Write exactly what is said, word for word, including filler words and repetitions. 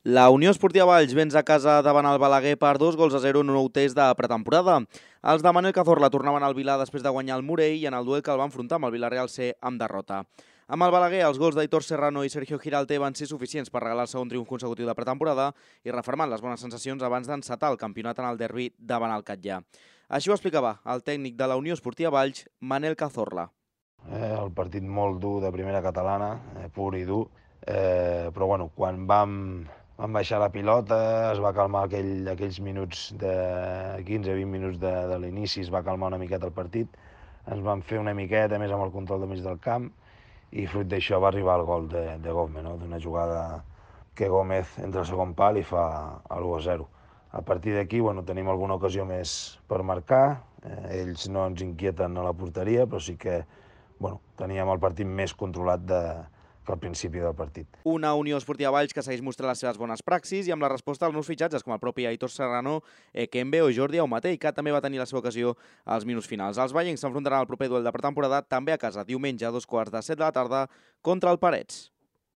La Unió Esportiva Valls venç a casa davant el Balaguer per dos gols a zero en un nou test de pretemporada. Els de Manel Cazorla tornaven al Vilà després de guanyar el Morell i en el duel que el va enfrontar amb el Vila-real C amb derrota. Amb el Balaguer, els gols d'Aitor Serrano i Sergio Giralté van ser suficients per regalar el segon triomf consecutiu de pretemporada i refermant les bones sensacions abans d'encetar el campionat en el derbi davant el Catllà. Així ho explicava el tècnic de la Unió Esportiva Valls, Manel Cazorla. Eh, el partit molt dur de primera catalana, eh, pur i dur, eh, però bueno, quan vam, vam baixar la pilota es va calmar aquell, aquells minuts de quinze vint minuts de, de l'inici, es va calmar una miqueta el partit, ens vam fer una miqueta més amb el control de mig del camp i fruit d'això va arribar el gol de, de Gómez, no? D'una jugada que Gómez entra al segon pal i fa l'u a zero. A partir d'aquí bueno, tenim alguna ocasió més per marcar, eh, ells no ens inquieten a la porteria, però sí que bueno, teníem el partit més controlat de, que al principi del partit. Una Unió Esportiva Valls que segueix mostrant les seves bones praxis i amb la resposta als nous fitxatges com el propi Aitor Serrano, Ekembe o Jordi Aumatell, que també va tenir la seva ocasió als minuts finals. Els vallencs s'enfrontaran al proper duel de pretemporada també a casa, diumenge a dos quarts de set de la tarda contra el Parets.